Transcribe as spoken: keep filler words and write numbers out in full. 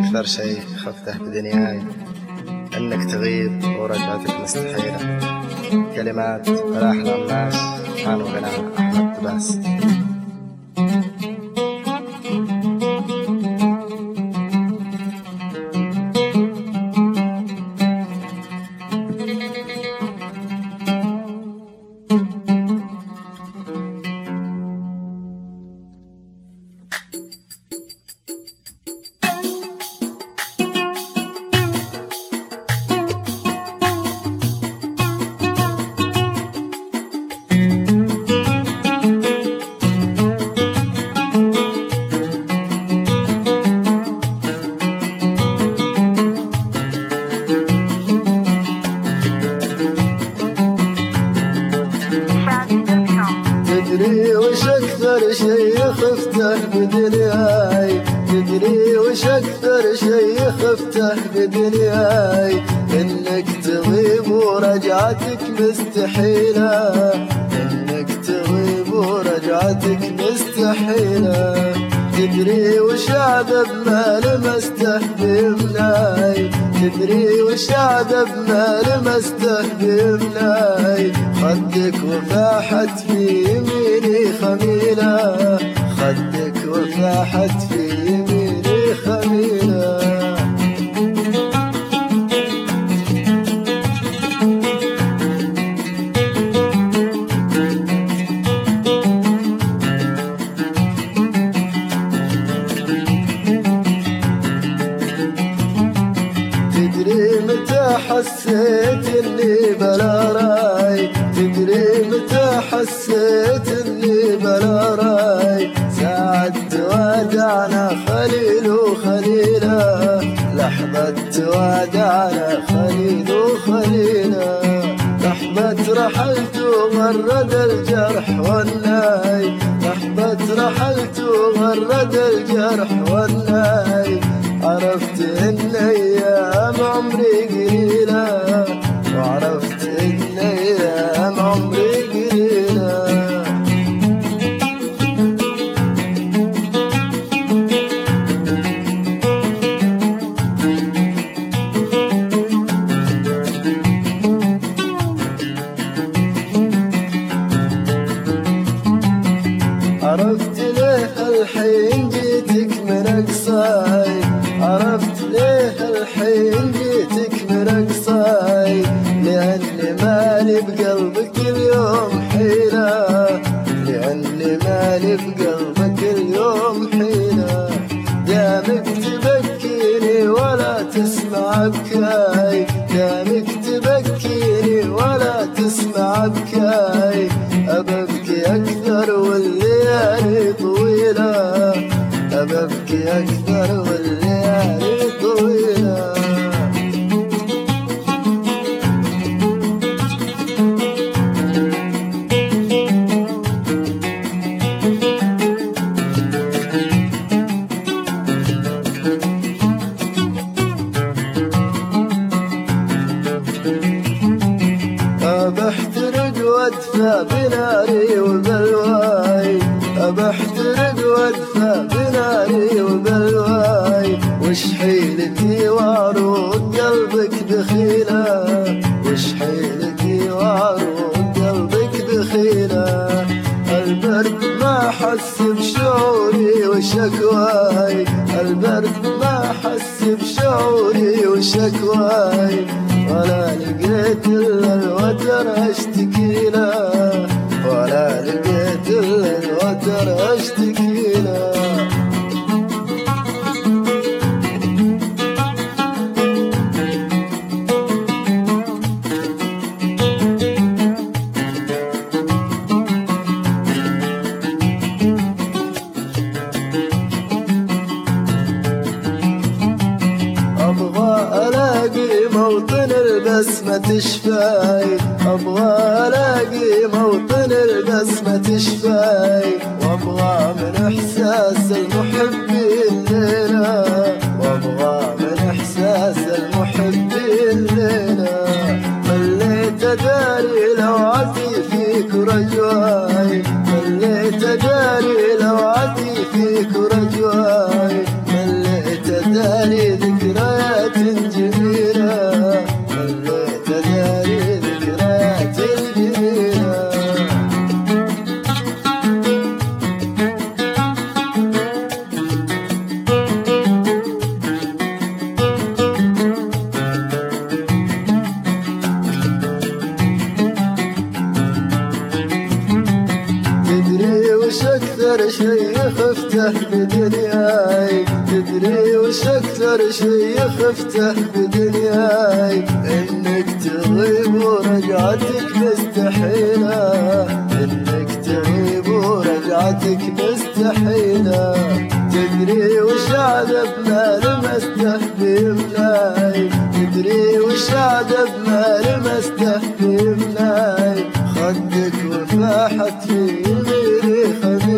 أكثر شيء خفته بدنياي إنك تغيب ورجعتك مستحيلة. كلمات ملاح العماش عن غناء أحمد تباس. تدري وش أكثر شي خفته بدنياي تدري وش أكثر شي خفته بدنياي إنك تغيب ورجعتك مستحيلة إنك تغيب ورجعتك مستحيلة. تدري وش عذب ما لمسته بيمناي تدري وش عذب ما لمسته بيمناي. خدك وفاحت في يميني خميلة خدك وفاحت في يميني خميلة. تدري متى حسيت اني بلا راي تدري متى حسيت اني بلا راي. ساعة توادعنا خليل وخليلة لحظة توادعنا خليل وخليلة. لحظة رحلت وغرد الجرح والناي لحظة رحلت وغرد الجرح والناي. عرفت ان ايام عمري قليلة وعرفت ان ايام عمري قليلة. عرفت ليه الحين جيتك من اقصاي عرفت ليه الحين جيتك من اقصاي. لاني مالي بقلبك اليوم حيلة لاني مالي بقلبك اليوم حيلة. دامك تبكيني ولا تسمع بكاي دامك تبكيني ولا تسمع بكاي. أبكي أكثر والليالي طويلة أبكي أكثر والليالي طويلة. أبحترق وادفى بناري وبلواي أبحترق وادفى بناري وبلواي. وش حيلتي وعروض قلبك بخيلة وش حيلتي وعروض قلبك بخيلة. البرد ما حس بشعوري وشكواي البرد ما حس بشعوري وشكواي. ولا لقيت إلا الوتر أشتكي له ولا لقيت إلا الوتر أشتكي له. أبغى ألاقي موطن البسمة تشفاي أبغى ألاقي موطن البسمة تشفاي. وأبغى من إحساس المحبين ليلة وأبغى من إحساس المحبين ليلة. مليت داري لوعتي فيك رجواي مليت داري لوعتي فيك رجواي. مليت داري أكثر شي خفته بدنياي تدري وش أكثر شي خفته بدنياي إنك تغيب ورجعتك مستحيلة إنك تغيب ورجعتك مستحيلة تدري وش عذب ما لمسته بيمناي تدري وش عذب ما لمسته بيمناي خدك وفاحت في غيري خدك